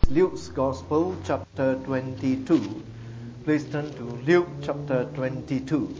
Luke's Gospel, chapter 22. Please turn to Luke chapter 22.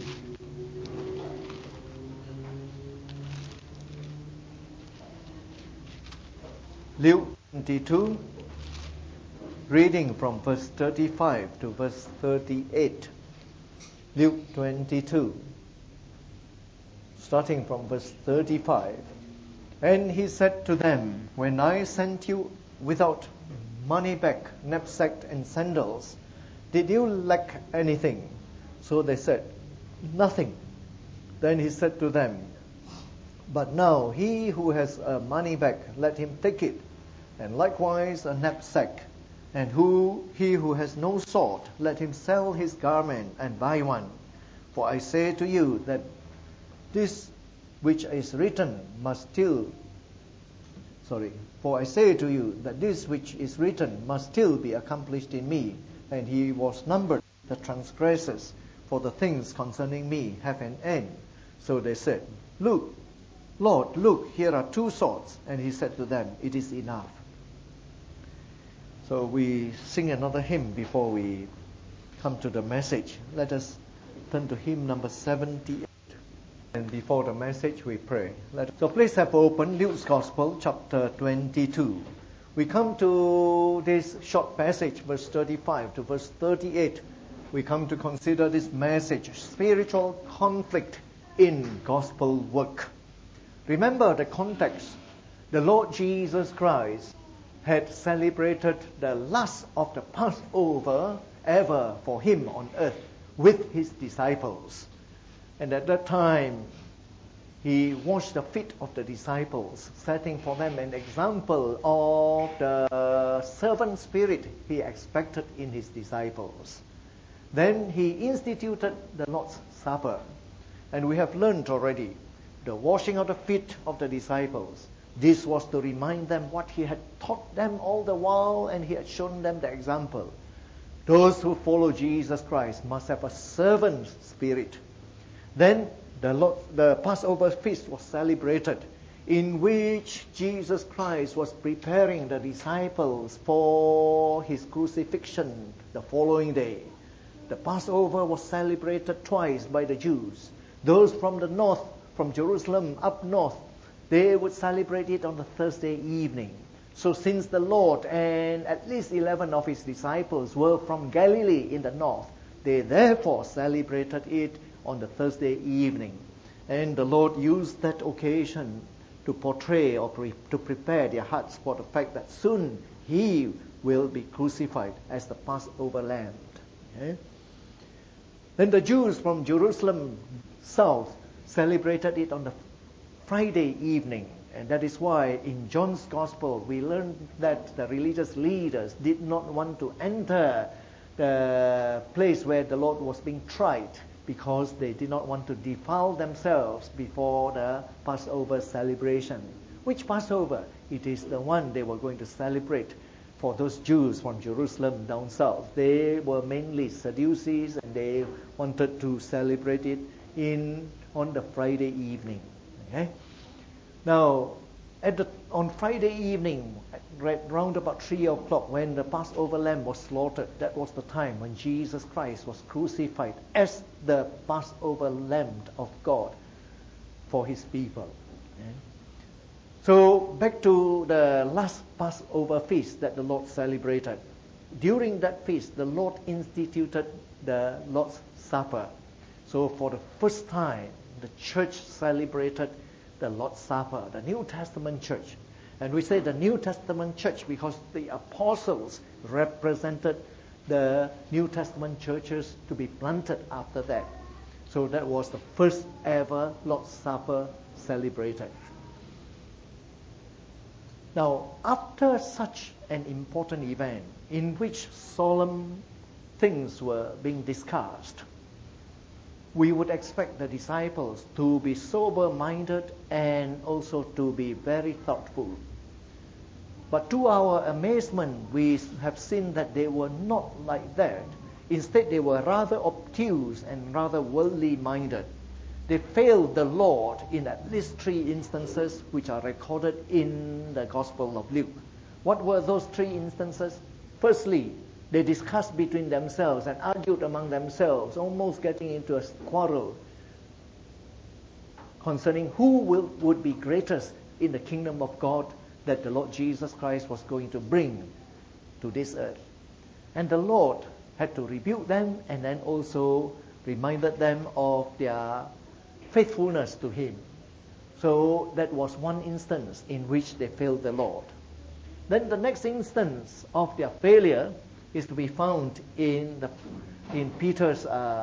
Luke 22, reading from verse 35 to verse 38. Luke 22, starting from verse 35. And he said to them, When I sent you without money bag, knapsack, and sandals, did you lack anything? So they said, Nothing. Then he said to them, But now he who has a money bag, let him take it, and likewise a knapsack. And he who has no sword, let him sell his garment and buy one. For I say to you that this which is written must still be accomplished in me. And he was numbered the transgressors, for the things concerning me have an end. So they said, Look, Lord, look, here are 2 swords. And he said to them, It is enough. So we sing another hymn before we come to the message. Let us turn to hymn number 78. And before the message, we pray. So please have open Luke's Gospel, chapter 22. We come to this short passage, verse 35 to verse 38. We come to consider this message, spiritual conflict in gospel work. Remember the context. The Lord Jesus Christ had celebrated the last of the Passover ever for him on earth with his disciples. And at that time, he washed the feet of the disciples, setting for them an example of the servant spirit he expected in his disciples. Then he instituted the Lord's Supper. And we have learned already the washing of the feet of the disciples. This was to remind them what he had taught them all the while, and he had shown them the example. Those who follow Jesus Christ must have a servant spirit. Then the Passover feast was celebrated, in which Jesus Christ was preparing the disciples for his crucifixion the following day. The Passover was celebrated twice by the Jews. Those from the north, from Jerusalem up north, they would celebrate it on the Thursday evening. So since the Lord and at least 11 of his disciples were from Galilee in the north, they therefore celebrated it on the Thursday evening. And the Lord used that occasion to portray or to prepare their hearts for the fact that soon he will be crucified as the Passover lamb. Okay? Then the Jews from Jerusalem south celebrated it on the Friday evening. And that is why in John's Gospel we learn that the religious leaders did not want to enter the place where the Lord was being tried, because they did not want to defile themselves before the Passover celebration. Which Passover? It is the one they were going to celebrate for those Jews from Jerusalem down south. They were mainly Sadducees, and they wanted to celebrate it on the Friday evening. Okay? Now, on Friday evening, right round about 3 o'clock, when the Passover lamb was slaughtered, that was the time when Jesus Christ was crucified as the Passover lamb of God for his people. Okay? So back to the last Passover feast that the Lord celebrated. During that feast, the Lord instituted the Lord's Supper. So for the first time, the church celebrated the Lord's Supper, the New Testament church. And we say the New Testament church because the apostles represented the New Testament churches to be planted after that. So that was the first ever Lord's Supper celebrated. Now, after such an important event in which solemn things were being discussed, we would expect the disciples to be sober-minded and also to be very thoughtful. But to our amazement, we have seen that they were not like that. Instead, they were rather obtuse and rather worldly-minded. They failed the Lord in at least 3 instances which are recorded in the Gospel of Luke. What were those 3 instances? Firstly, they discussed between themselves and argued among themselves, almost getting into a quarrel concerning who would be greatest in the kingdom of God that the Lord Jesus Christ was going to bring to this earth. And the Lord had to rebuke them and then also reminded them of their faithfulness to Him. So that was one instance in which they failed the Lord. Then the next instance of their failure is to be found in Peter's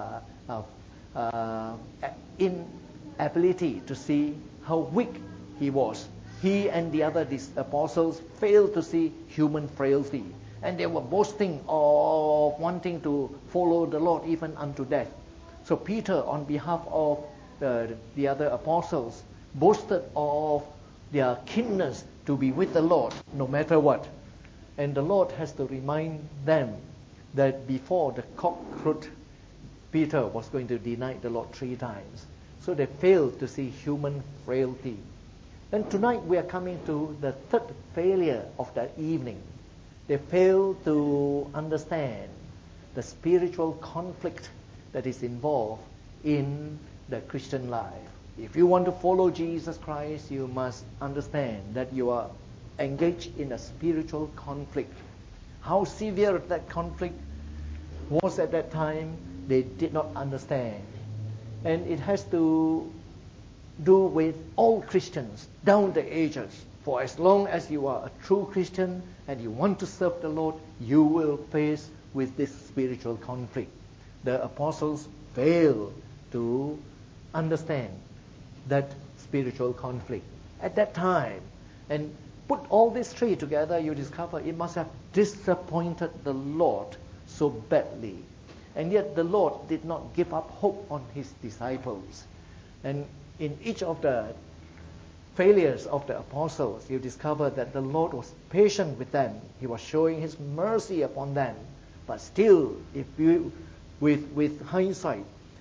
inability to see how weak he was. He and the other apostles failed to see human frailty, and they were boasting of wanting to follow the Lord even unto death. So Peter, on behalf of the other apostles, boasted of their keenness to be with the Lord no matter what. And the Lord has to remind them that before the cock crowed, Peter was going to deny the Lord 3 times. So they failed to see human frailty. And tonight we are coming to the third failure of that evening. They failed to understand the spiritual conflict that is involved in the Christian life. If you want to follow Jesus Christ, you must understand that you are engaged in a spiritual conflict. How severe that conflict was at that time, they did not understand. And it has to do with all Christians down the ages. For as long as you are a true Christian and you want to serve the Lord, you will face with this spiritual conflict. The apostles failed to understand that spiritual conflict at that time. And put all these 3 together, you discover it must have disappointed the Lord so badly. And yet the Lord did not give up hope on His disciples. And in each of the failures of the apostles, you discover that the Lord was patient with them. He was showing His mercy upon them. But still, if you, with hindsight,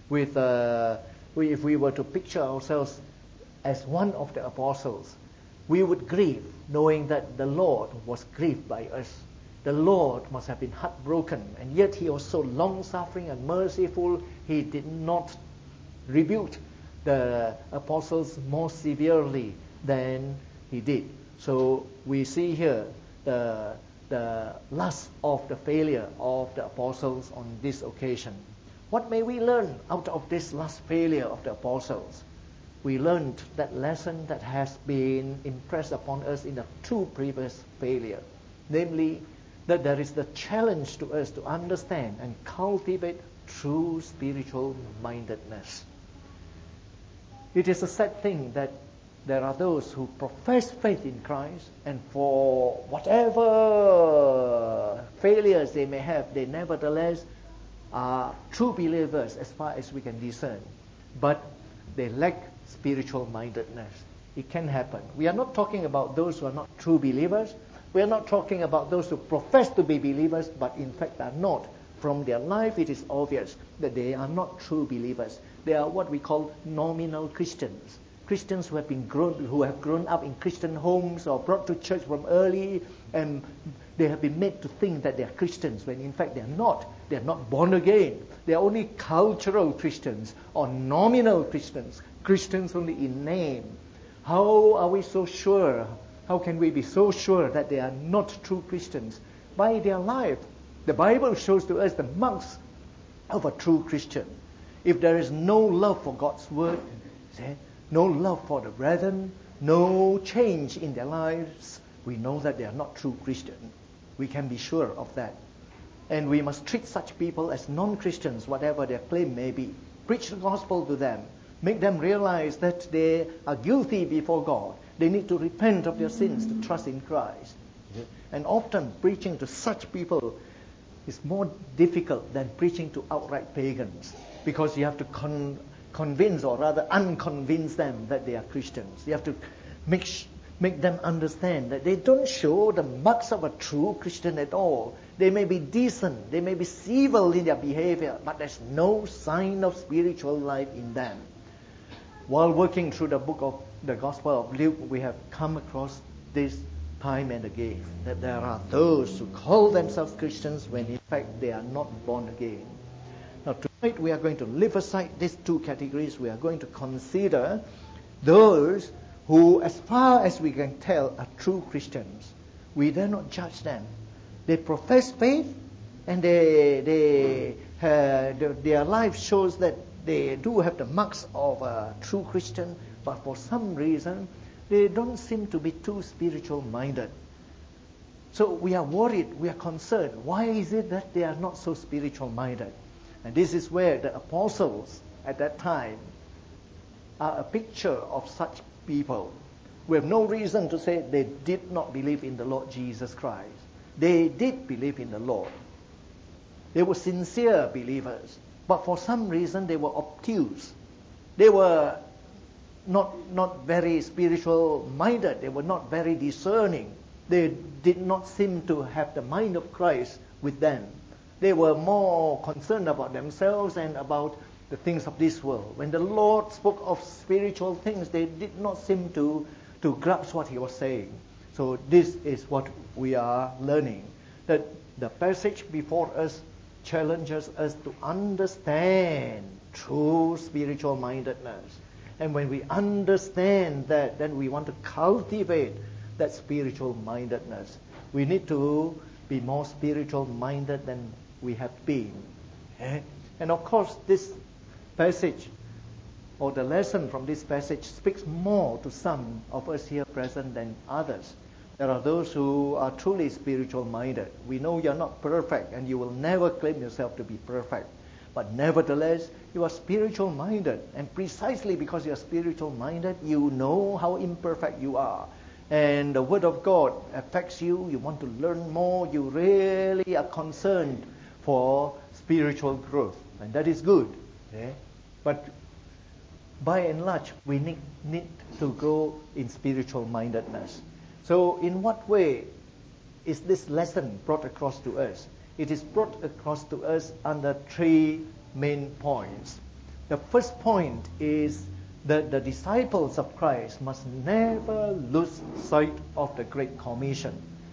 if we were to picture ourselves as one of the apostles, we would grieve knowing that the Lord was grieved by us. The Lord must have been heartbroken, and yet He was so long-suffering and merciful, He did not rebuke the apostles more severely than He did. So we see here the last of the failure of the apostles on this occasion. What may we learn out of this last failure of the apostles? We learned that lesson that has been impressed upon us in the 2 previous failures, namely that there is the challenge to us to understand and cultivate true spiritual mindedness. It is a sad thing that there are those who profess faith in Christ, and for whatever failures they may have, they nevertheless are true believers as far as we can discern. But they lack spiritual mindedness. It can happen. We are not talking about those who are not true believers. We are not talking about those who profess to be believers but in fact are not. From their life it is obvious that they are not true believers. They are what we call nominal Christians. Christians who have grown up in Christian homes or brought to church from early, and they have been made to think that they are Christians when in fact they are not. They are not born again. They are only cultural Christians or nominal Christians. Christians only in name. How are we so sure? How can we be so sure that they are not true Christians? By their life. The Bible shows to us the marks of a true Christian. If there is no love for God's word, no love for the brethren, no change in their lives, we know that they are not true Christians. We can be sure of that. And we must treat such people as non-Christians, whatever their claim may be. Preach the gospel to them. Make them realize that they are guilty before God. They need to repent of their sins, to trust in Christ. And often preaching to such people is more difficult than preaching to outright pagans, because you have to convince or rather unconvince them that they are Christians. You have to make them understand that they don't show the marks of a true Christian at all. They may be decent, they may be civil in their behavior, but there's no sign of spiritual life in them. While working through the book of the Gospel of Luke, we have come across this time and again that there are those who call themselves Christians when in fact they are not born again. Now tonight we are going to leave aside these two categories. We are going to consider those who, as far as we can tell, are true Christians. We dare not judge them. They profess faith, and their life shows that they do have the marks of a true Christian, but for some reason they don't seem to be too spiritual minded. So we are worried, we are concerned. Why is it that they are not so spiritual minded? And this is where the apostles at that time are a picture of such people. We have no reason to say they did not believe in the Lord Jesus Christ. They did believe in the Lord. They were sincere believers. But for some reason they were obtuse. They were not very spiritual minded. They were not very discerning. They did not seem to have the mind of Christ with them. They were more concerned about themselves and about the things of this world. When the Lord spoke of spiritual things, they did not seem to grasp what He was saying. So this is what we are learning. That the passage before us challenges us to understand true spiritual mindedness. And when we understand that, then we want to cultivate that spiritual mindedness. We need to be more spiritual minded than we have been. And of course, this passage or the lesson from this passage speaks more to some of us here present than others. There are those who are truly spiritual minded. We know you are not perfect and you will never claim yourself to be perfect. But nevertheless, you are spiritual minded. And precisely because you are spiritual minded, you know how imperfect you are. And the Word of God affects you. You want to learn more. You really are concerned for spiritual growth. And that is good. But by and large, we need to grow in spiritual mindedness. So in what way is this lesson brought across to us? It is brought across to us under three main points. The first point is that the disciples of Christ must never lose sight of the Great Commission.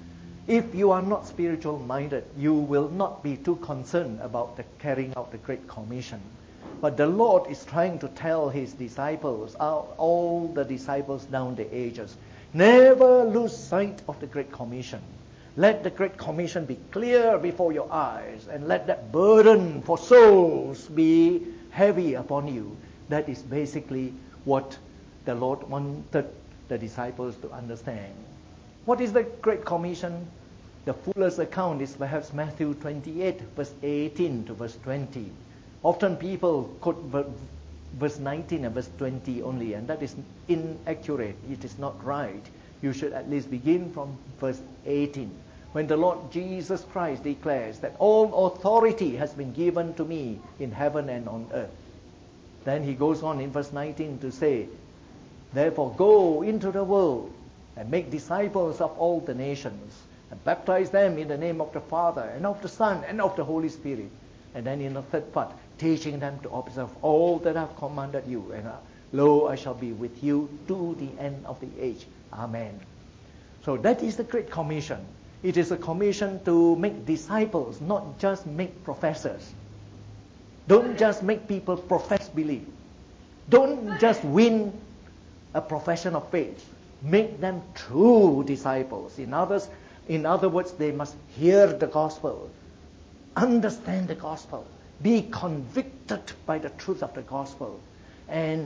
If you are not spiritual minded, you will not be too concerned about the carrying out the Great Commission. But the Lord is trying to tell His disciples, all the disciples down the ages, never lose sight of the Great Commission. Let the Great Commission be clear before your eyes, and let that burden for souls be heavy upon you. That is basically what the Lord wanted the disciples to understand. What is the Great Commission? The fullest account is perhaps Matthew 28, verse 18 to verse 20. Often people quote verse 19 and verse 20 only, and that is inaccurate. It is not right. You should at least begin from verse 18, when the Lord Jesus Christ declares that all authority has been given to me in heaven and on earth. Then He goes on in verse 19 to say, therefore go into the world and make disciples of all the nations, and baptize them in the name of the Father and of the Son and of the Holy Spirit. And then in the third part, teaching them to observe all that I have commanded you. And lo, I shall be with you to the end of the age. Amen. So that is the Great Commission. It is a commission to make disciples, not just make professors. Don't just make people profess belief. Don't just win a profession of faith. Make them true disciples. In other words, they must hear the gospel, understand the gospel, be convicted by the truth of the gospel, and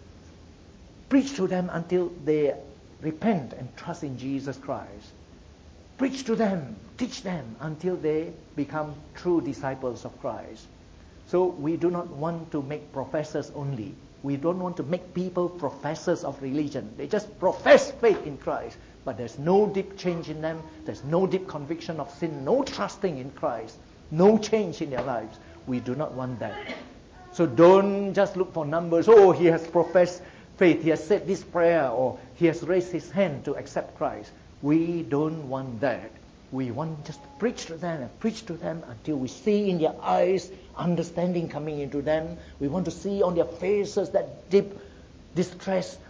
preach to them until they repent and trust in Jesus Christ. Preach to them, teach them until they become true disciples of Christ. So we do not want to make professors only. We don't want to make people professors of religion. They just profess faith in Christ, but there's no deep change in them. There's no deep conviction of sin, no trusting in Christ, no change in their lives. We do not want that. So don't just look for numbers. Oh, he has professed faith. He has said this prayer, or he has raised his hand to accept Christ. We don't want that. We want just to preach to them and preach to them until we see in their eyes understanding coming into them. We want to see on their faces that deep distress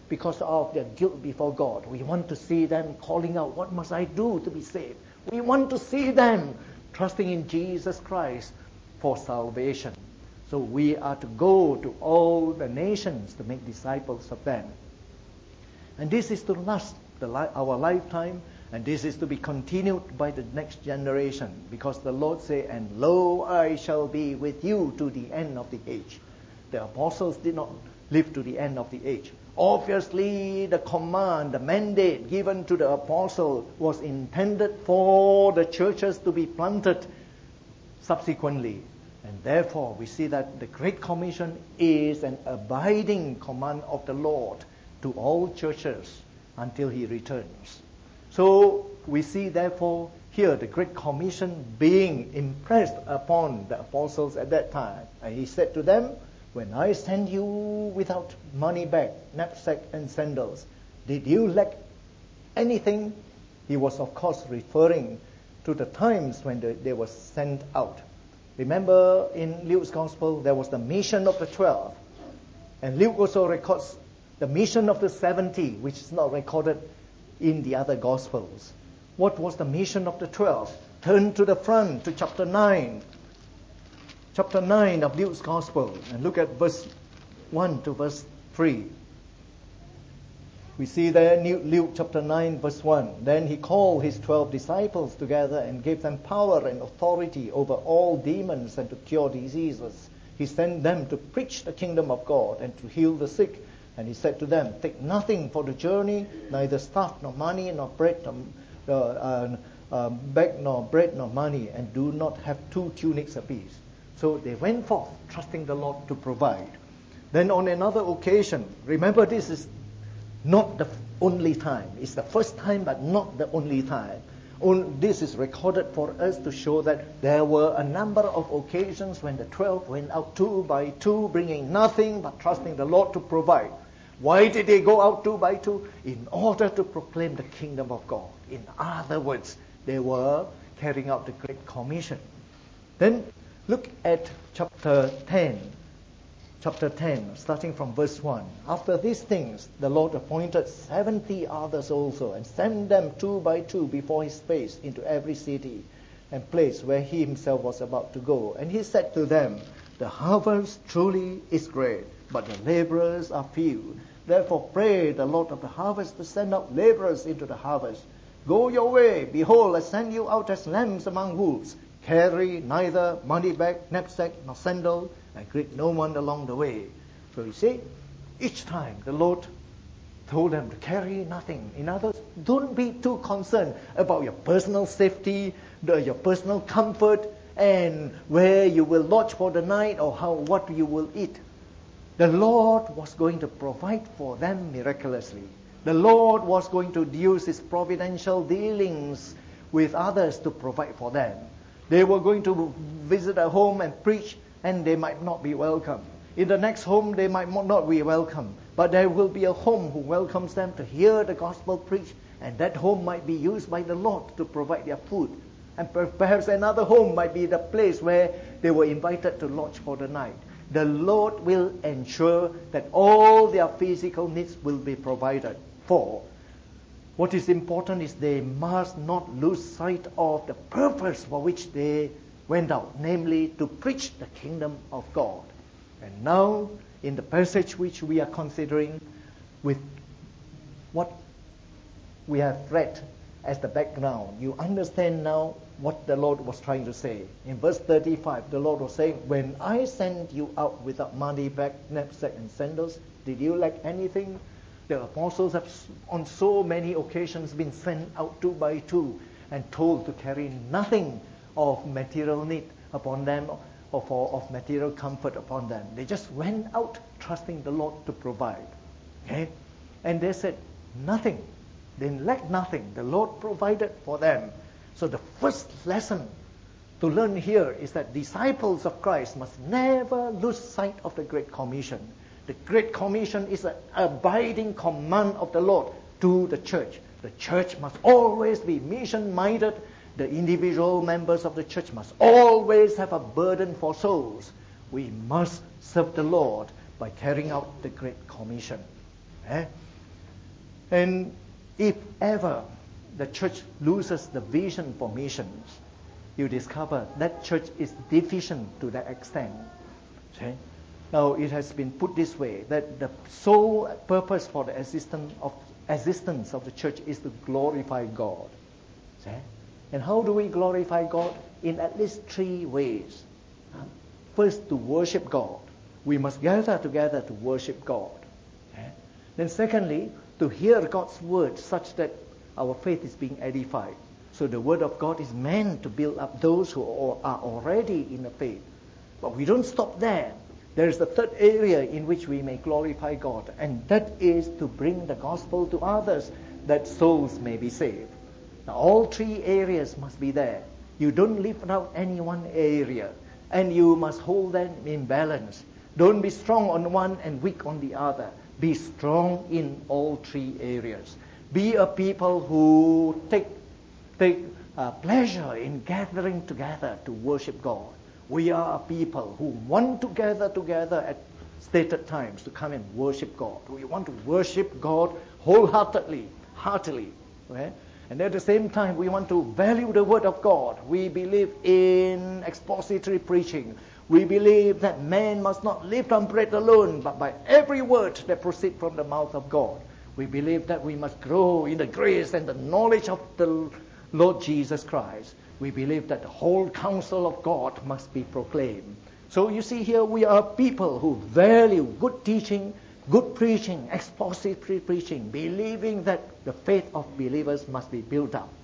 because of their guilt before God. We want to see them calling out, what must I do to be saved? We want to see them trusting in Jesus Christ for salvation. So we are to go to all the nations to make disciples of them. And this is to last our lifetime, and this is to be continued by the next generation, because the Lord said, and lo, I shall be with you to the end of the age. The apostles did not live to the end of the age. Obviously, the command, the mandate given to the apostle was intended for the churches to be planted subsequently. And therefore, we see that the Great Commission is an abiding command of the Lord to all churches until He returns. So we see, therefore, here the Great Commission being impressed upon the apostles at that time. And He said to them, when I send you without money bag, knapsack, and sandals, did you lack anything? He was, of course, referring to the times when they were sent out. Remember, in Luke's Gospel, there was the mission of the 12. And Luke also records the mission of the 70, which is not recorded in the other Gospels. What was the mission of the 12? Turn to the front, to chapter 9. Chapter 9 of Luke's Gospel, and look at verse 1 to verse 3. We see there, Luke chapter 9, verse 1. Then He called His 12 disciples together and gave them power and authority over all demons and to cure diseases. He sent them to preach the kingdom of God and to heal the sick. And He said to them, take nothing for the journey, neither staff nor money nor bread bag nor bread nor money, and do not have 2 tunics apiece. So they went forth, trusting the Lord to provide. Then on another occasion, remember, this is not the only time. It's the first time, but not the only time. This is recorded for us to show that there were a number of occasions when the 12 went out 2 by 2, bringing nothing but trusting the Lord to provide. Why did they go out 2 by 2? In order to proclaim the kingdom of God. In other words, they were carrying out the Great Commission. Then look at chapter 10. Chapter 10, starting from verse 1. After these things, the Lord appointed 70 others also, and sent them 2 by 2 before His face into every city and place where He Himself was about to go. And He said to them, the harvest truly is great, but the laborers are few. Therefore pray the Lord of the harvest to send out laborers into the harvest. Go your way, behold, I send you out as lambs among wolves. Carry neither money bag, knapsack, nor sandal, and greet no one along the way. So you see, each time the Lord told them to carry nothing. In other words, don't be too concerned about your personal safety, your personal comfort, and where you will lodge for the night or what you will eat. The Lord was going to provide for them miraculously. The Lord was going to use His providential dealings with others to provide for them. They were going to visit a home and preach, and they might not be welcome. In the next home, they might not be welcome. But there will be a home who welcomes them to hear the gospel preached, and that home might be used by the Lord to provide their food. And perhaps another home might be the place where they were invited to lodge for the night. The Lord will ensure that all their physical needs will be provided for. What is important is they must not lose sight of the purpose for which they went out, namely to preach the kingdom of God. And now, in the passage which we are considering, with what we have read as the background, you understand now what the Lord was trying to say. In verse 35, the Lord was saying, when I sent you out without money bag, knapsack, and sandals, did you lack anything? The apostles have on so many occasions been sent out 2 by 2 and told to carry nothing of material need upon them or of material comfort upon them. They just went out trusting the Lord to provide. Okay? And they said nothing. They lacked nothing. The Lord provided for them. So the first lesson to learn here is that disciples of Christ must never lose sight of the Great Commission. The Great Commission is an abiding command of the Lord to the church. The church must always be mission-minded. The individual members of the church must always have a burden for souls. We must serve the Lord by carrying out the Great Commission. And if ever the church loses the vision for missions, you discover that church is deficient to that extent. Okay? Now it has been put this way, that the sole purpose for the existence of the church is to glorify God. Okay? And how do we glorify God? In at least 3 ways. First, to worship God. We must gather together to worship God. Okay? Then secondly, to hear God's word such that our faith is being edified. So the word of God is meant to build up those who are already in the faith. But we don't stop there. There is the third area in which we may glorify God, and that is to bring the gospel to others, that souls may be saved. Now, all 3 areas must be there. You don't leave out any one area, and you must hold them in balance. Don't be strong on one and weak on the other. Be strong in all 3 areas. Be a people who take pleasure in gathering together to worship God. We are a people who want to gather together at stated times to come and worship God. We want to worship God wholeheartedly, heartily. Okay? And at the same time, we want to value the Word of God. We believe in expository preaching. We believe that man must not live on bread alone, but by every word that proceeds from the mouth of God. We believe that we must grow in the grace and the knowledge of the Lord Jesus Christ. We believe that the whole counsel of God must be proclaimed. So you see here, we are people who value good teaching, good preaching, expository preaching, believing that the faith of believers must be built up.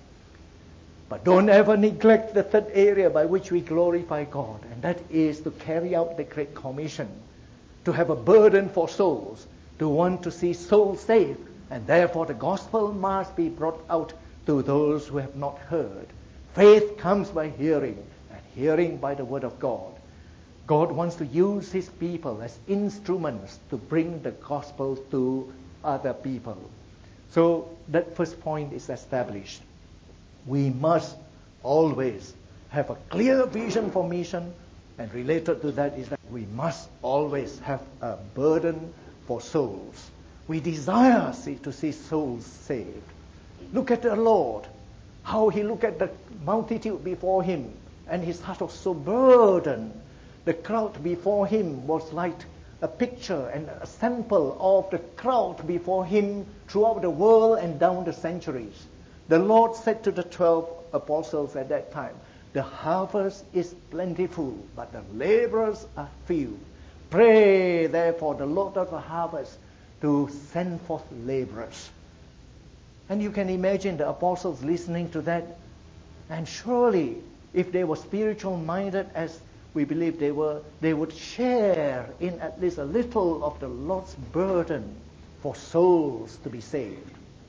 But don't ever neglect the third area by which we glorify God, and that is to carry out the Great Commission, to have a burden for souls, to want to see souls saved, and therefore the gospel must be brought out to those who have not heard. Faith comes by hearing, and hearing by the word of God. God wants to use his people as instruments to bring the gospel to other people. So that first point is established. We must always have a clear vision for mission, and related to that is that we must always have a burden for souls. We desire to see souls saved. Look at the Lord, how he looked at the multitude before him, and his heart was so burdened. The crowd before him was like a picture and a sample of the crowd before him throughout the world and down the centuries. The Lord said to the 12 apostles at that time, "The harvest is plentiful, but the laborers are few. Pray, therefore, the Lord of the harvest to send forth laborers." And you can imagine the apostles listening to that. And surely, if they were spiritual minded, as we believe they were, they would share in at least a little of the Lord's burden for souls to be saved.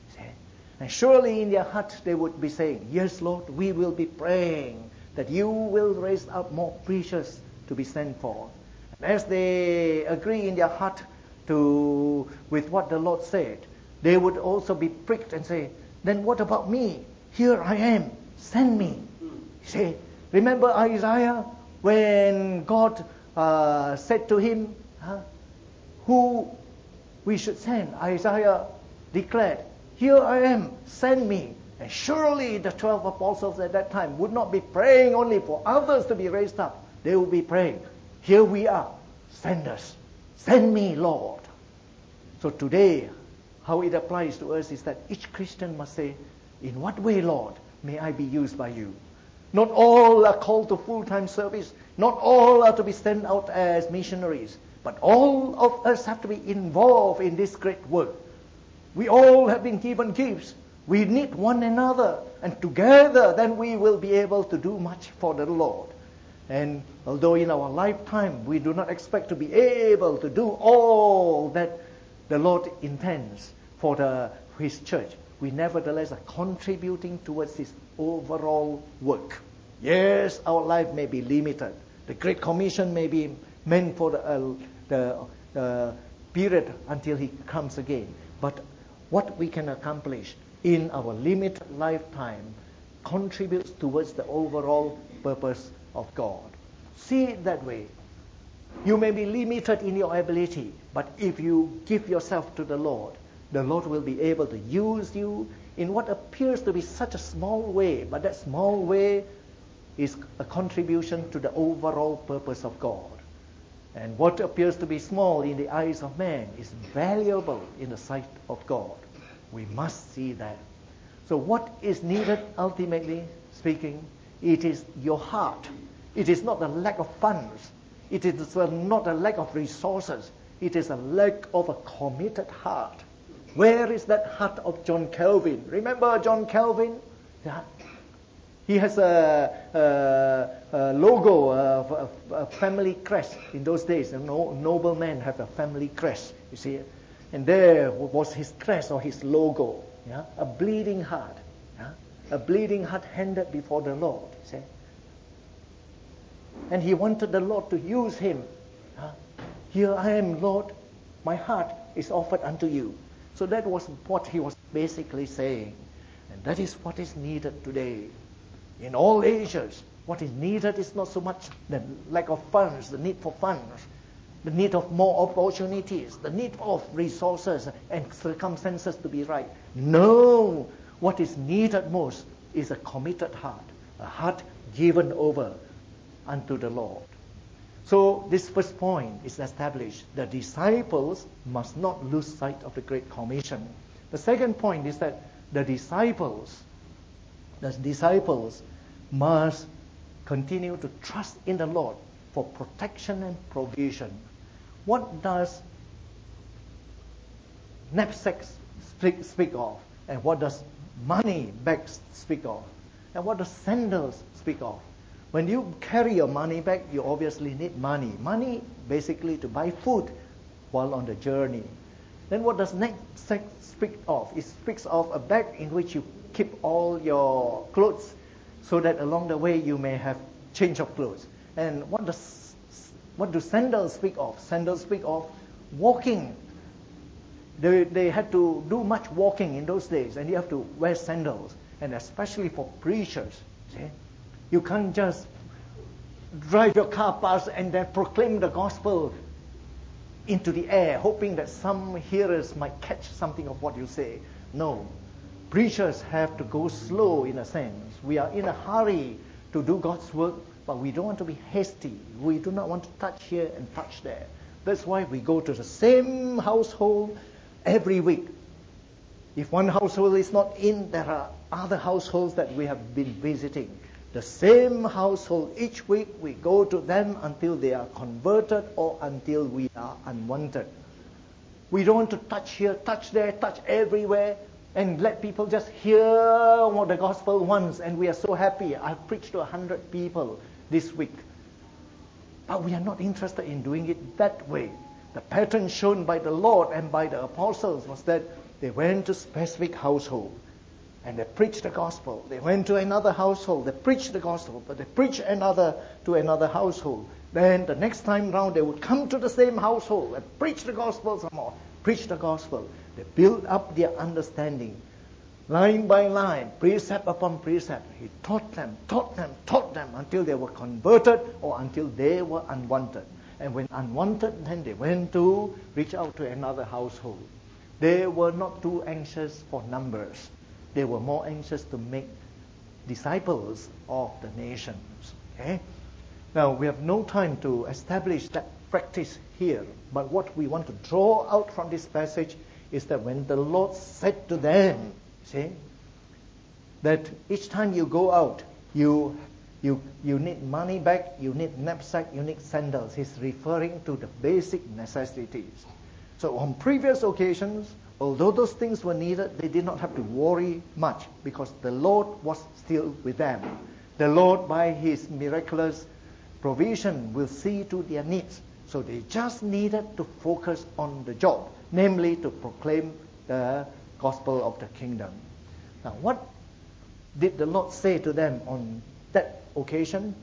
And surely in their hearts they would be saying, "Yes, Lord, we will be praying that you will raise up more preachers to be sent forth." And as they agree in their heart with what the Lord said, they would also be pricked and say, "Then what about me? Here I am, send me." See, remember Isaiah when God said to him, who we should send? Isaiah declared, "Here I am, send me." And surely the 12 apostles at that time would not be praying only for others to be raised up. They would be praying, "Here we are, send us. Send me, Lord." So today, how it applies to us is that each Christian must say, "In what way, Lord, may I be used by you?" Not all are called to full-time service. Not all are to be sent out as missionaries. But all of us have to be involved in this great work. We all have been given gifts. We need one another. And together, then we will be able to do much for the Lord. And although in our lifetime, we do not expect to be able to do all that the Lord intends for his church, we nevertheless are contributing towards his overall work. Yes, our life may be limited. The Great Commission may be meant for the period until he comes again. But what we can accomplish in our limited lifetime contributes towards the overall purpose of God. See it that way. You may be limited in your ability, but if you give yourself to the Lord, the Lord will be able to use you in what appears to be such a small way, but that small way is a contribution to the overall purpose of God. And what appears to be small in the eyes of man is valuable in the sight of God. We must see that. So what is needed, ultimately speaking? It is your heart. It is not a lack of funds. It is not a lack of resources. It is a lack of a committed heart. Where is that heart of John Calvin? Remember John Calvin? Yeah. He has a logo, a family crest in those days. Noblemen have a family crest, you see. And there was his crest or his logo, yeah? A bleeding heart. Yeah? A bleeding heart handed before the Lord, you see. And he wanted the Lord to use him. Yeah? Here I am, Lord, my heart is offered unto you. So that was what he was basically saying. And that is what is needed today. In all ages, what is needed is not so much the lack of funds, the need for funds, the need of more opportunities, the need of resources and circumstances to be right. No, what is needed most is a committed heart, a heart given over unto the Lord. So this first point is established. The disciples must not lose sight of the Great Commission. The second point is that the disciples must continue to trust in the Lord for protection and provision. What does knapsacks speak of? And what does money bags speak of? And what does sandals speak of? When you carry your money bag, you obviously need money. Money basically to buy food while on the journey. Then what does knapsack speak of? It speaks of a bag in which you keep all your clothes so that along the way you may have change of clothes. And what do sandals speak of? Sandals speak of walking. They had to do much walking in those days, and you have to wear sandals. And especially for preachers, see? You can't just drive your car past and then proclaim the gospel into the air, hoping that some hearers might catch something of what you say. No. Preachers have to go slow in a sense. We are in a hurry to do God's work, but we don't want to be hasty. We do not want to touch here and touch there. That's why we go to the same household every week. If one household is not in, there are other households that we have been visiting. The same household, each week we go to them until they are converted or until we are unwanted. We don't want to touch here, touch there, touch everywhere, and let people just hear what the gospel wants, and we are so happy. I've preached to 100 people this week. But we are not interested in doing it that way. The pattern shown by the Lord and by the apostles was that they went to specific household and they preached the gospel. They went to another household, they preached the gospel, but they preached to another household. Then the next time round they would come to the same household and preach the gospel some more. Preach the gospel. They built up their understanding. Line by line, precept upon precept. He taught them until they were converted or until they were unwanted. And when unwanted, then they went to reach out to another household. They were not too anxious for numbers. They were more anxious to make disciples of the nations. Okay? Now, we have no time to establish that practice here. But what we want to draw out from this passage is that when the Lord said to them, see, that each time you go out, you need money bag, you need knapsack, you need sandals. He's referring to the basic necessities. So on previous occasions, although those things were needed, they did not have to worry much because the Lord was still with them. The Lord, by His miraculous provision, will see to their needs. So they just needed to focus on the job, namely to proclaim the gospel of the kingdom. Now, what did the Lord say to them on that occasion?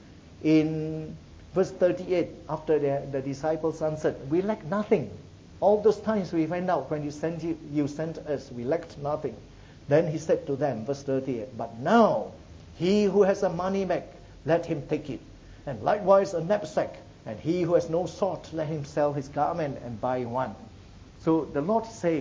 In verse 38, after the disciples answered, "We lack nothing." All those times we went out, when you sent us, we lacked nothing. Then He said to them, verse 38, "But now, he who has a money bag, let him take it. And likewise a knapsack. And he who has no sword, let him sell his garment and buy one." So the Lord is saying,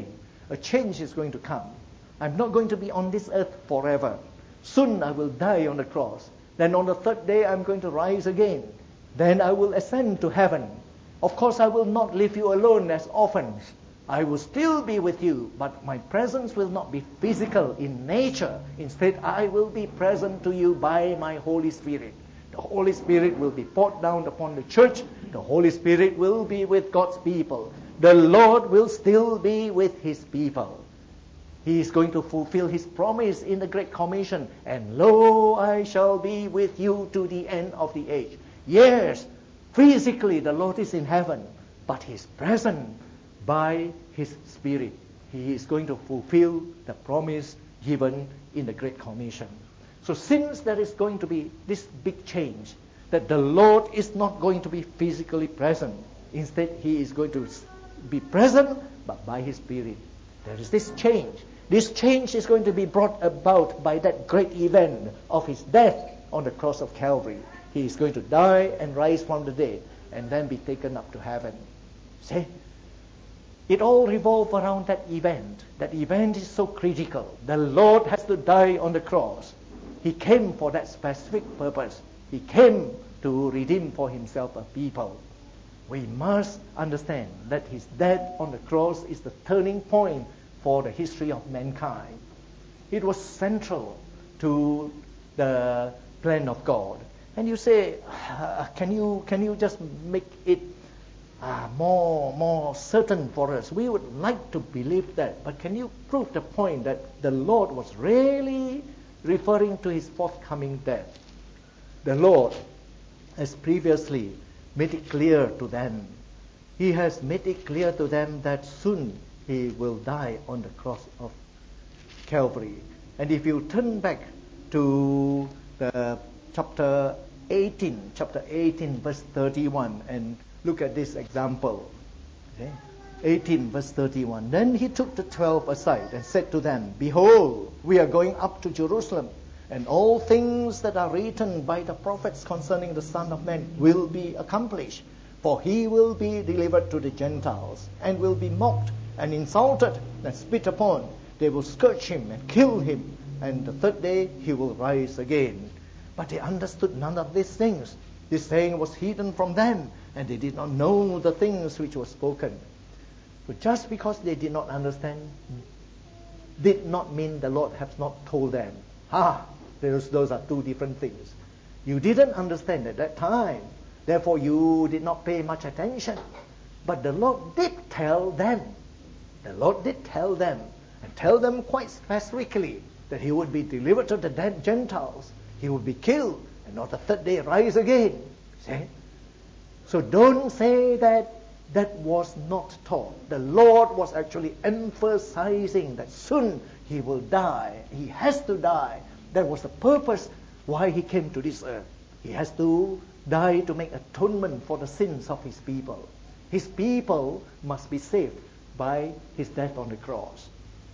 a change is going to come. I'm not going to be on this earth forever. Soon I will die on the cross. Then on the third day I'm going to rise again. Then I will ascend to heaven. Of course I will not leave you alone as orphans. I will still be with you, but my presence will not be physical in nature. Instead, I will be present to you by my Holy Spirit. The Holy Spirit will be poured down upon the church. The Holy Spirit will be with God's people. The Lord will still be with His people. He is going to fulfill His promise in the Great Commission. And lo, I shall be with you to the end of the age. Yes, physically the Lord is in heaven, but He is present by His Spirit. He is going to fulfill the promise given in the Great Commission. So since there is going to be this big change, that the Lord is not going to be physically present. Instead, He is going to be present, but by His Spirit. There is this change. This change is going to be brought about by that great event of His death on the cross of Calvary. He is going to die and rise from the dead and then be taken up to heaven. See? It all revolves around that event. That event is so critical. The Lord has to die on the cross. He came for that specific purpose. He came to redeem for Himself a people. We must understand that His death on the cross is the turning point for the history of mankind. It was central to the plan of God. And you say, can you just make it more certain for us? We would like to believe that, but can you prove the point that the Lord was really referring to His forthcoming death? The Lord has previously made it clear to them. He has made it clear to them that soon He will die on the cross of Calvary. And if you turn back to the chapter 18, verse 31, and look at this example. Okay? 18, verse 31. Then He took the 12 aside and said to them, Behold, we are going up to Jerusalem, and all things that are written by the prophets concerning the Son of Man will be accomplished. For He will be delivered to the Gentiles, and will be mocked and insulted and spit upon. They will scourge Him and kill Him, and the third day He will rise again. But they understood none of these things. This saying was hidden from them, and they did not know the things which were spoken. But just because they did not understand, did not mean the Lord has not told them. Those are two different things. You didn't understand at that time, therefore you did not pay much attention. But the Lord did tell them. The Lord did tell them, and tell them quite specifically, that He would be delivered to the Gentiles. He would be killed, and on the third day rise again. See? So don't say that was not taught. The Lord was actually emphasizing that soon He will die. He has to die. That was the purpose why He came to this earth. He has to die to make atonement for the sins of His people. His people must be saved by His death on the cross.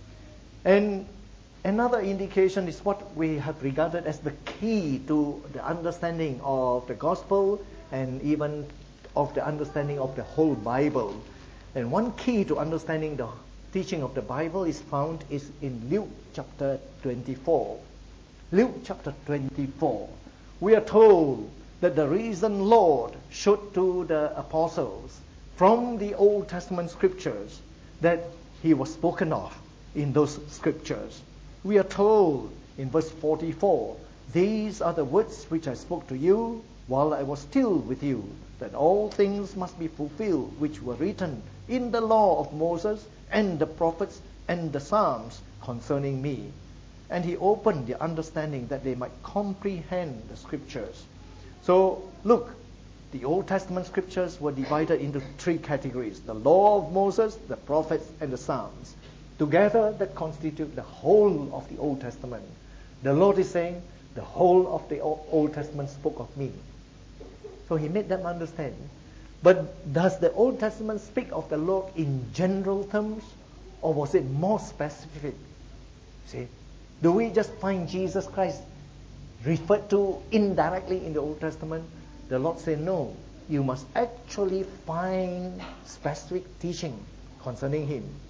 And another indication is what we have regarded as the key to the understanding of the gospel and even of the understanding of the whole Bible. And one key to understanding the teaching of the Bible is found in Luke chapter 24. Luke chapter 24. We are told that the risen Lord showed to the apostles from the Old Testament scriptures that He was spoken of in those scriptures. We are told in verse 44, These are the words which I spoke to you while I was still with you, that all things must be fulfilled which were written in the law of Moses and the prophets and the Psalms concerning me. And He opened their understanding that they might comprehend the scriptures. So look, the Old Testament scriptures were divided into three categories: the law of Moses, the prophets, and the Psalms. Together that constitute the whole of the Old Testament. The Lord is saying, the whole of the Old Testament spoke of me. So He made them understand. But does the Old Testament speak of the Lord in general terms, or was it more specific? See, do we just find Jesus Christ referred to indirectly in the Old Testament? The Lord said, no, you must actually find specific teaching concerning Him.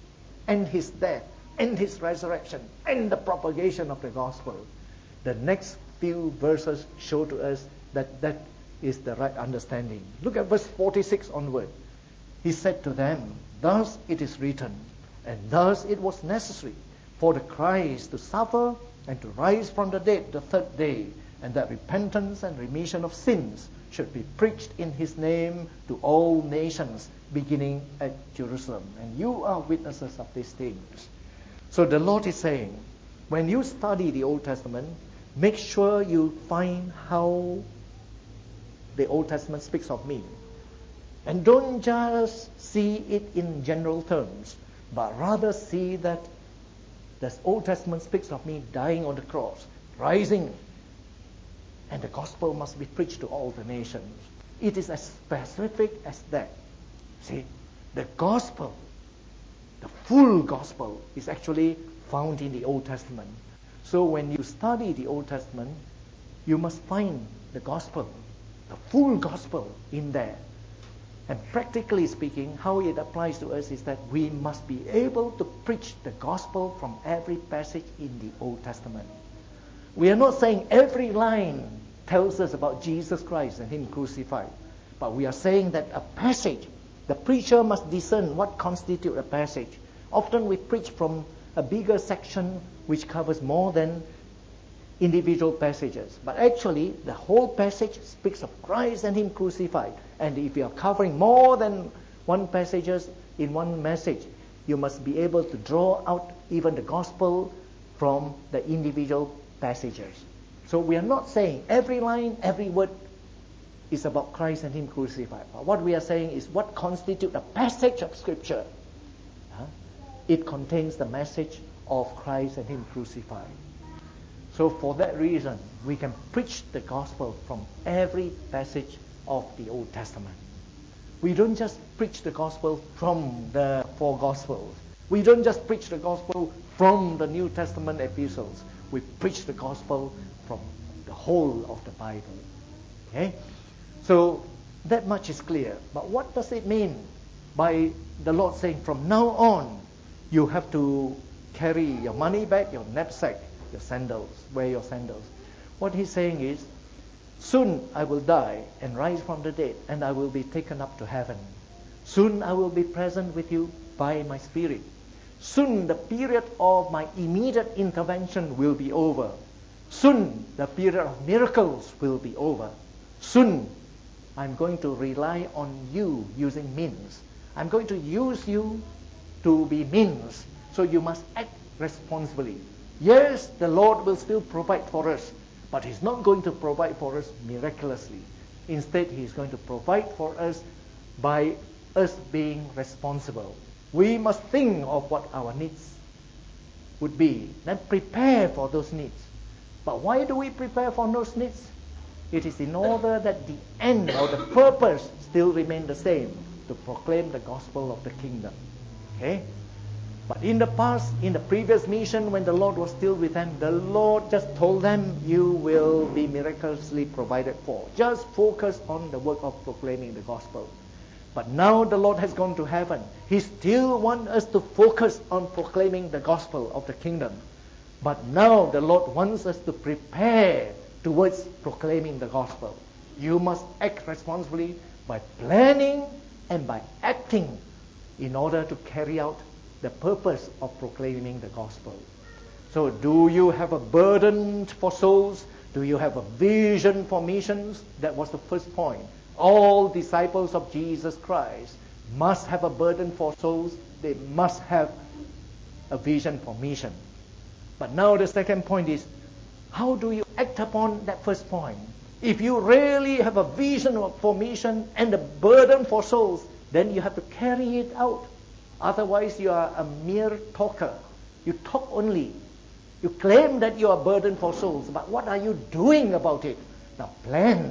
and His death and His resurrection and the propagation of the gospel. The next few verses show to us that that is the right understanding. Look at verse 46 onward. He said to them, "Thus it is written, and thus it was necessary for the Christ to suffer and to rise from the dead the third day, and that repentance and remission of sins should be preached in His name to all nations, beginning at Jerusalem. And you are witnesses of these things." So the Lord is saying, when you study the Old Testament, make sure you find how the Old Testament speaks of me. And don't just see it in general terms, but rather see that the Old Testament speaks of me dying on the cross, rising, and the gospel must be preached to all the nations. It is as specific as that. See, the gospel, the full gospel, is actually found in the Old Testament. So when you study the Old Testament, you must find the gospel, the full gospel in there. And practically speaking, how it applies to us is that we must be able to preach the gospel from every passage in the Old Testament. We are not saying every line tells us about Jesus Christ and Him crucified, but we are saying that a passage, the preacher must discern what constitutes a passage. Often we preach from a bigger section which covers more than individual passages. But actually, the whole passage speaks of Christ and Him crucified. And if you are covering more than one passages in one message, you must be able to draw out even the gospel from the individual passages. So we are not saying every line, every word is about Christ and Him crucified. But what we are saying is what constitutes a passage of Scripture. It contains the message of Christ and Him crucified. So for that reason, we can preach the gospel from every passage of the Old Testament. We don't just preach the gospel from the four gospels. We don't just preach the gospel from the New Testament epistles. We preach the gospel from the whole of the Bible. Okay? So that much is clear. But what does it mean by the Lord saying from now on you have to carry your money bag, your knapsack, your sandals, wear your sandals? What He's saying is, soon I will die and rise from the dead, and I will be taken up to heaven. Soon I will be present with you by my Spirit. Soon the period of my immediate intervention will be over. Soon the period of miracles will be over. Soon I'm going to rely on you using means. I'm going to use you to be means. So you must act responsibly. Yes, the Lord will still provide for us, but He's not going to provide for us miraculously. Instead, He's going to provide for us by us being responsible. We must think of what our needs would be, then prepare for those needs. But why do we prepare for those needs? It is in order that the end or the purpose still remain the same, to proclaim the gospel of the kingdom. Okay? But in the past, in the previous mission, when the Lord was still with them, the Lord just told them, you will be miraculously provided for. Just focus on the work of proclaiming the gospel. But now the Lord has gone to heaven. He still wants us to focus on proclaiming the gospel of the kingdom. But now the Lord wants us to prepare towards proclaiming the gospel. You must act responsibly by planning and by acting in order to carry out the purpose of proclaiming the gospel. So do you have a burden for souls? Do you have a vision for missions? That was the first point. All disciples of Jesus Christ must have a burden for souls. They must have a vision for mission. But now the second point is, how do you act upon that first point? If you really have a vision for mission and a burden for souls, then you have to carry it out. Otherwise, you are a mere talker. You talk only. You claim that you are burdened for souls, but what are you doing about it? Now plan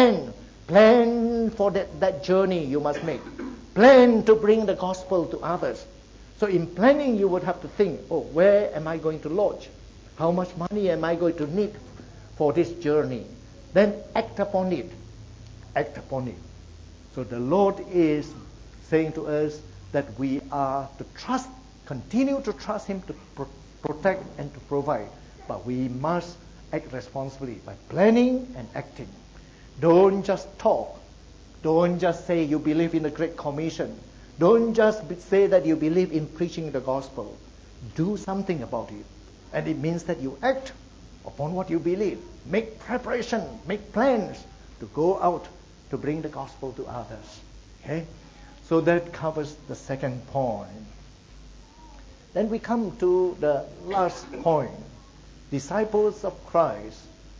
for that journey you must make. Plan to bring the gospel to others. So in planning, you would have to think, where am I going to lodge? How much money am I going to need for this journey? Then act upon it. Act upon it. So the Lord is saying to us that we are to trust continue to trust Him to protect and to provide. But we must act responsibly by planning and acting. Don't just talk. Don't just say you believe in the Great Commission. Don't just say that you believe in preaching the gospel. Do something about it. And it means that you act upon what you believe. Make preparation, make plans to go out to bring the gospel to others. Okay? So that covers the second point. Then we come to the last point. Disciples of Christ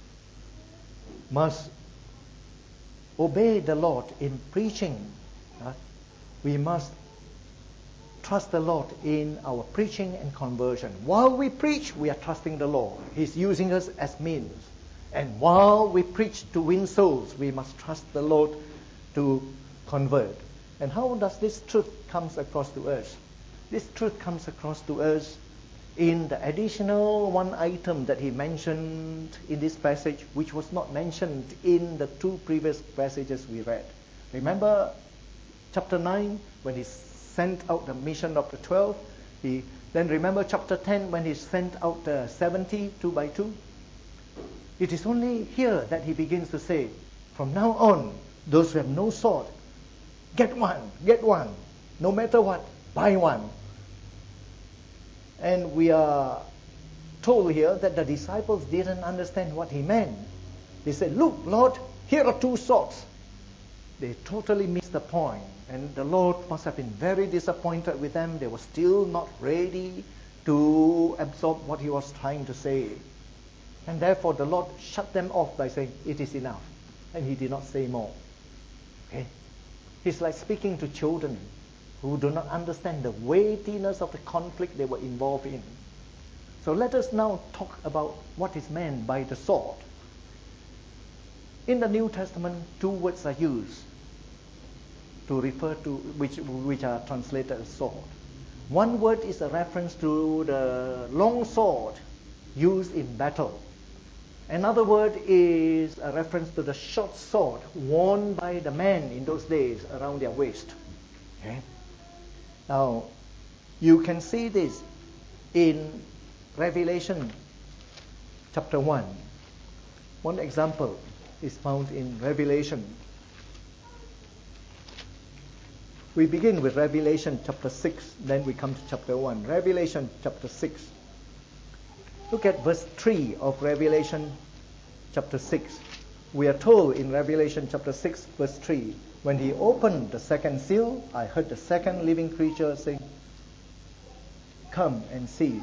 must obey the Lord in preaching. We must trust the Lord in our preaching and conversion. While we preach, we are trusting the Lord. He's using us as means. And while we preach to win souls, we must trust the Lord to convert. And how does this truth comes across to us? This truth comes across to us in the additional one item that he mentioned in this passage, which was not mentioned in the two previous passages we read. Remember chapter 9, when he sent out the mission of the 12? Then remember chapter 10, when he sent out the 70, 2 by 2? It is only here that he begins to say, from now on, those who have no sword, get one, no matter what, buy one. And we are told here that the disciples didn't understand what he meant. They said, look, Lord, here are 2 swords. They totally missed the point. And the Lord must have been very disappointed with them. They were still not ready to absorb what he was trying to say. And therefore the Lord shut them off by saying, it is enough. And he did not say more. Okay? He's like speaking to children who do not understand the weightiness of the conflict they were involved in. So let us now talk about what is meant by the sword. In the New Testament, 2 words are used to refer to which are translated as sword. One word is a reference to the long sword used in battle. Another word is a reference to the short sword worn by the men in those days around their waist. Okay? Now, you can see this in Revelation chapter 1. One example is found in Revelation. We begin with Revelation chapter 6, then we come to chapter 1. Revelation chapter 6. Look at verse 3 of Revelation chapter 6. We are told in Revelation chapter 6, verse 3, when he opened the second seal, I heard the second living creature saying, come and see.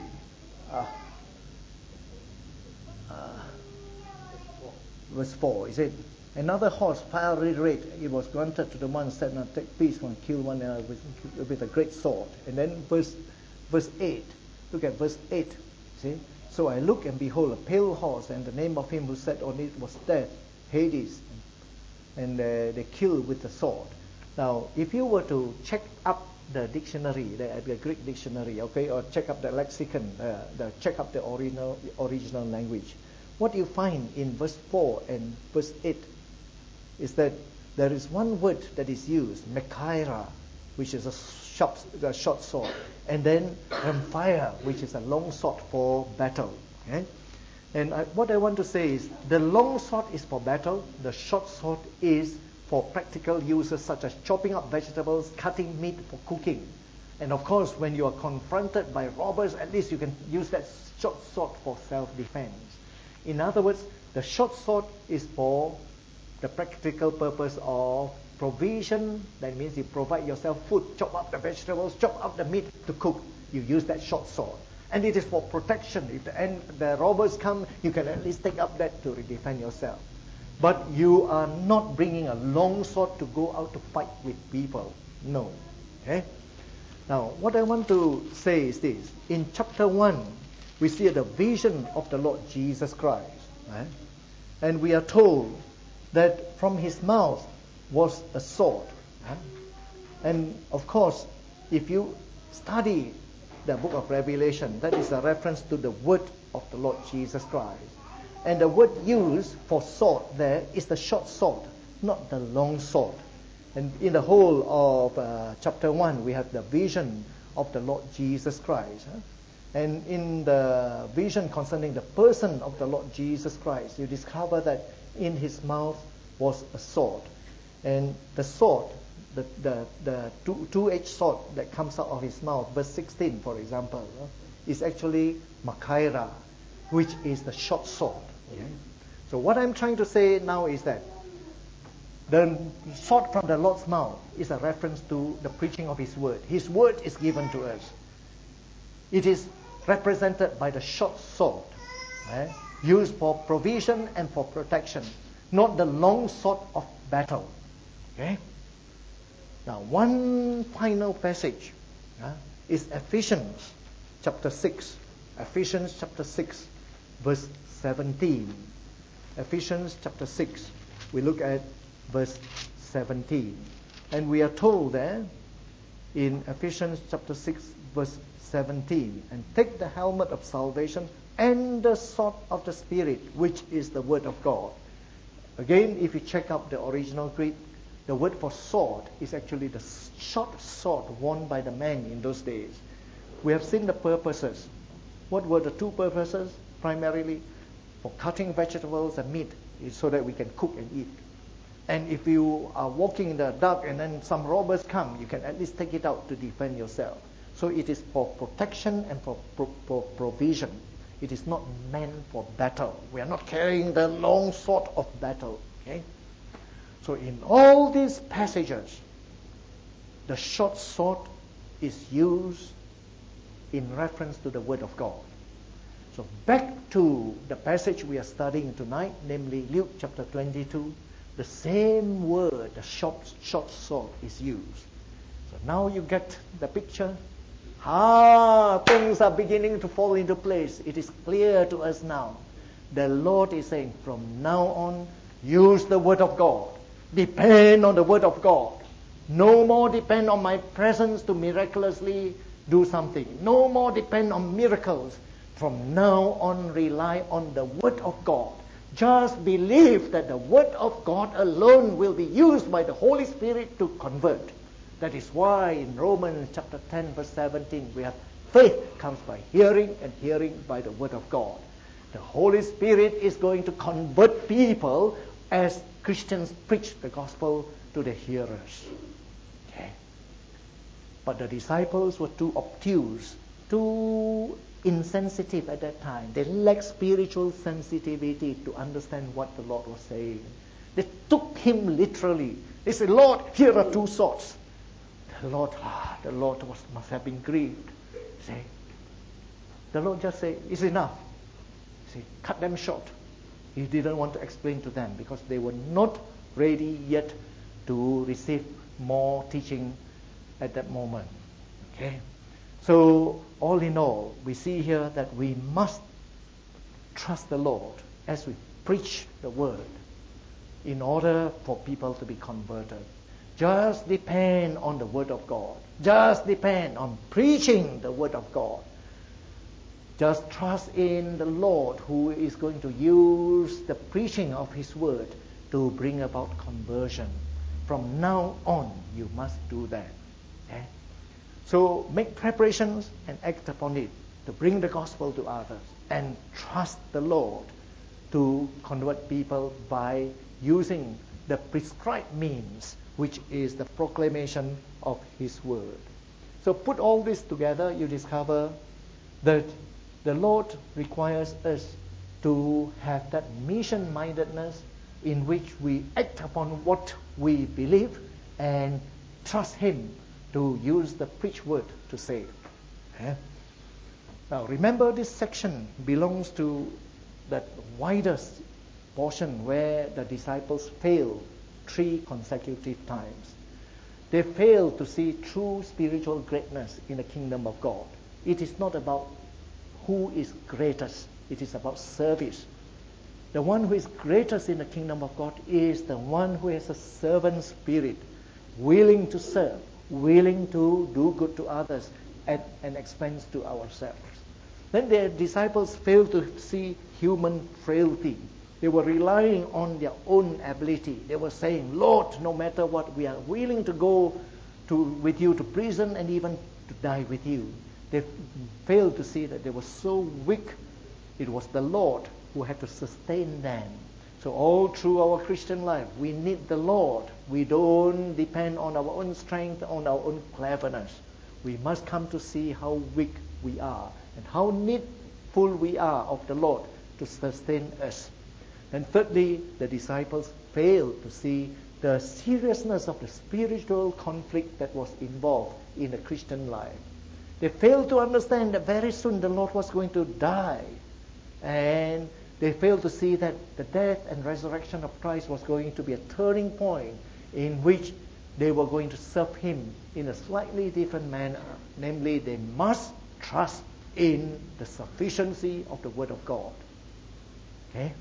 Verse 4, he said, another horse, fiery red, it was granted to the one said, now take peace, and kill one with a great sword. And then verse 8, look at verse 8, see? So I looked, and behold, a pale horse, and the name of him who sat on it was Death, Hades, and they killed with the sword. Now, if you were to check up the dictionary, the Greek dictionary, okay, or check up the lexicon, check up the original language, what you find in verse 4 and verse 8 is that there is one word that is used, Mechaira, which is a short sword, and then Ramphire, which is a long sword for battle. Okay? And what I want to say is, the long sword is for battle, the short sword is for practical uses such as chopping up vegetables, cutting meat for cooking. And of course, when you are confronted by robbers, at least you can use that short sword for self-defense. In other words, the short sword is for the practical purpose of provision. That means you provide yourself food, chop up the vegetables, chop up the meat to cook. You use that short sword. And it is for protection. If the robbers come, you can at least take up that to defend yourself. But you are not bringing a long sword to go out to fight with people. No. Okay? Now, what I want to say is this. In chapter 1, we see the vision of the Lord Jesus Christ. Right? And we are told that from his mouth was a sword. Right? And of course, if you study the book of Revelation, that is a reference to the word of the Lord Jesus Christ. And the word used for sword there is the short sword, not the long sword. And in the whole of chapter 1, we have the vision of the Lord Jesus Christ. And in the vision concerning the person of the Lord Jesus Christ, you discover that in his mouth was a sword. And the sword, the two-edged sword that comes out of his mouth, verse 16, for example, is actually Machaira, which is the short sword. Okay? So what I'm trying to say now is that the sword from the Lord's mouth is a reference to the preaching of his word. His word is given to us. It is represented by the short sword, used for provision and for protection, not the long sword of battle. Okay? Now, one final passage is Ephesians chapter 6. Ephesians chapter 6, verse 17. Ephesians chapter 6, we look at verse 17. And we are told there in Ephesians chapter 6, verse 17, and take the helmet of salvation and the sword of the Spirit, which is the word of God. Again, if you check out the original Greek, the word for sword is actually the short sword worn by the men in those days. We have seen the purposes. What were the two purposes? Primarily for cutting vegetables and meat, so that we can cook and eat. And if you are walking in the dark and then some robbers come, you can at least take it out to defend yourself. So it is for protection and for provision. It is not meant for battle. We are not carrying the long sword of battle. Okay? So in all these passages, the short sword is used in reference to the Word of God. So back to the passage we are studying tonight, namely Luke chapter 22, the same word, the short sword, is used. So now you get the picture. Things are beginning to fall into place. It is clear to us now. The Lord is saying, from now on, use the Word of God. Depend on the Word of God. No more depend on my presence to miraculously do something. No more depend on miracles. From now on, rely on the Word of God. Just believe that the Word of God alone will be used by the Holy Spirit to convert. That is why in Romans chapter 10, verse 17, we have faith comes by hearing, and hearing by the Word of God. The Holy Spirit is going to convert people as Christians preach the gospel to the hearers. Okay. But the disciples were too obtuse, too insensitive at that time. They lacked spiritual sensitivity to understand what the Lord was saying. They took him literally. They said, Lord, here are two swords. The Lord must have been grieved. See? The Lord just said, it's enough. See, cut them short. He didn't want to explain to them because they were not ready yet to receive more teaching at that moment. Okay? So, all in all, we see here that we must trust the Lord as we preach the Word in order for people to be converted. Just depend on the Word of God. Just depend on preaching the Word of God. Just trust in the Lord who is going to use the preaching of His Word to bring about conversion. From now on, you must do that. Okay? So make preparations and act upon it to bring the gospel to others. And trust the Lord to convert people by using the prescribed means, which is the proclamation of His Word. So put all this together, you discover that the Lord requires us to have that mission-mindedness in which we act upon what we believe and trust Him to use the preached word to save. Now remember, this section belongs to that widest portion where the disciples failed 3 consecutive times. They failed to see true spiritual greatness in the kingdom of God. It is not about who is greatest. It is about service. The one who is greatest in the kingdom of God is the one who has a servant spirit, willing to serve, willing to do good to others at an expense to ourselves. Then the disciples failed to see human frailty. They were relying on their own ability. They were saying, Lord, no matter what, we are willing to go with you to prison and even to die with you. They failed to see that they were so weak. It was the Lord who had to sustain them. So all through our Christian life, we need the Lord. We don't depend on our own strength, on our own cleverness. We must come to see how weak we are and how needful we are of the Lord to sustain us. And thirdly, the disciples failed to see the seriousness of the spiritual conflict that was involved in the Christian life. They failed to understand that very soon the Lord was going to die. And they failed to see that the death and resurrection of Christ was going to be a turning point in which they were going to serve Him in a slightly different manner. Namely, they must trust in the sufficiency of the Word of God. Okay?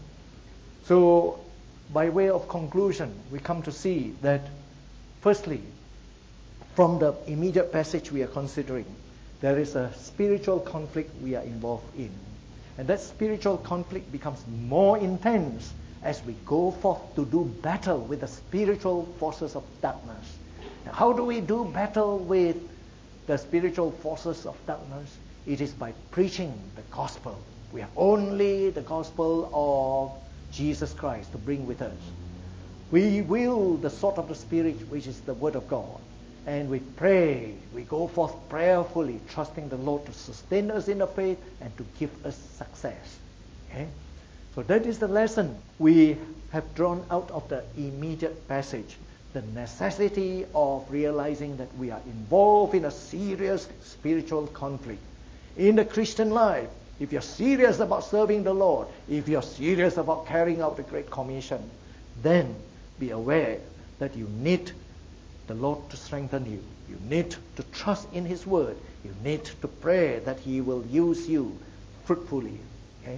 So, by way of conclusion, we come to see that, firstly, from the immediate passage we are considering, there is a spiritual conflict we are involved in. And that spiritual conflict becomes more intense as we go forth to do battle with the spiritual forces of darkness. Now, how do we do battle with the spiritual forces of darkness? It is by preaching the gospel. We have only the gospel of Jesus Christ to bring with us. We wield the sword of the Spirit, which is the Word of God. And we pray, we go forth prayerfully, trusting the Lord to sustain us in the faith and to give us success. Okay? So that is the lesson we have drawn out of the immediate passage. The necessity of realizing that we are involved in a serious spiritual conflict. In the Christian life, if you're serious about serving the Lord, if you're serious about carrying out the Great Commission, then be aware that you need the Lord to strengthen you. You need to trust in His Word. You need to pray that He will use you fruitfully. Okay?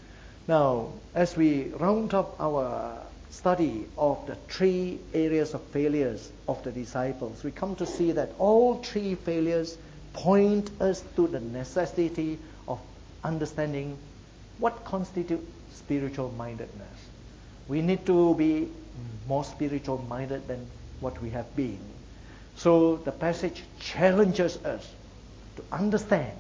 Now, as we round up our study of the three areas of failures of the disciples, we come to see that all three failures point us to the necessity of understanding what constitutes spiritual mindedness. We need to be more spiritual minded than what we have been. So the passage challenges us to understand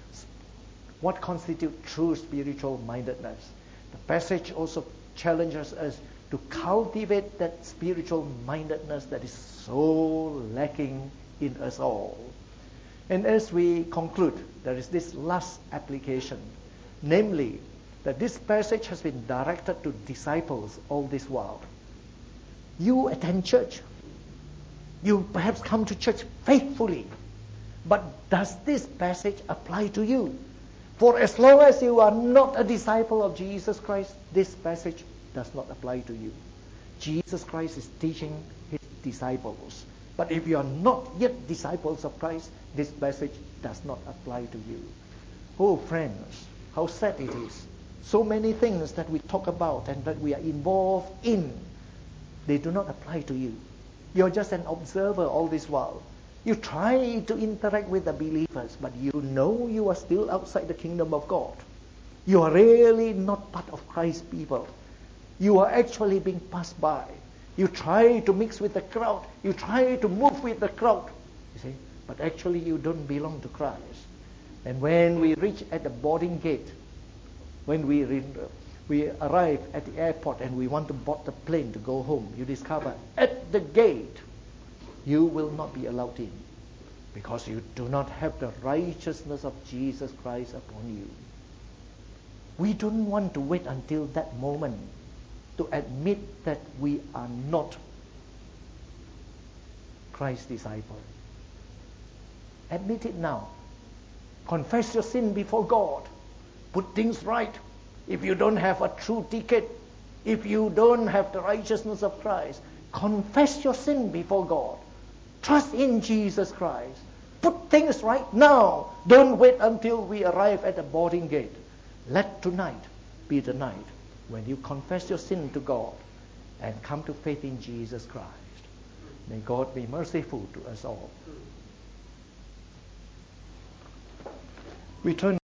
what constitutes true spiritual mindedness. The passage also challenges us to cultivate that spiritual mindedness that is so lacking in us all. And as we conclude, there is this last application, namely that this passage has been directed to disciples all this while. You attend church. You perhaps come to church faithfully. But does this passage apply to you? For as long as you are not a disciple of Jesus Christ, this passage does not apply to you. Jesus Christ is teaching His disciples. But if you are not yet disciples of Christ, this passage does not apply to you. Oh friends, how sad it is. So many things that we talk about and that we are involved in, they do not apply to you. You're just an observer all this while. You try to interact with the believers, but you know you are still outside the kingdom of God. You are really not part of Christ's people. You are actually being passed by. You try to mix with the crowd. You try to move with the crowd. You see? But actually you don't belong to Christ. And when we reach at the boarding gate, when we arrive at the airport and we want to board the plane to go home, you discover at the gate you will not be allowed in because you do not have the righteousness of Jesus Christ upon you. We don't want to wait until that moment to admit that we are not Christ's disciple. Admit it now. Confess your sin before God. Put things right. If you don't have a true ticket, if you don't have the righteousness of Christ, confess your sin before God. Trust in Jesus Christ. Put things right now. Don't wait until we arrive at the boarding gate. Let tonight be the night when you confess your sin to God and come to faith in Jesus Christ. May God be merciful to us all. We turn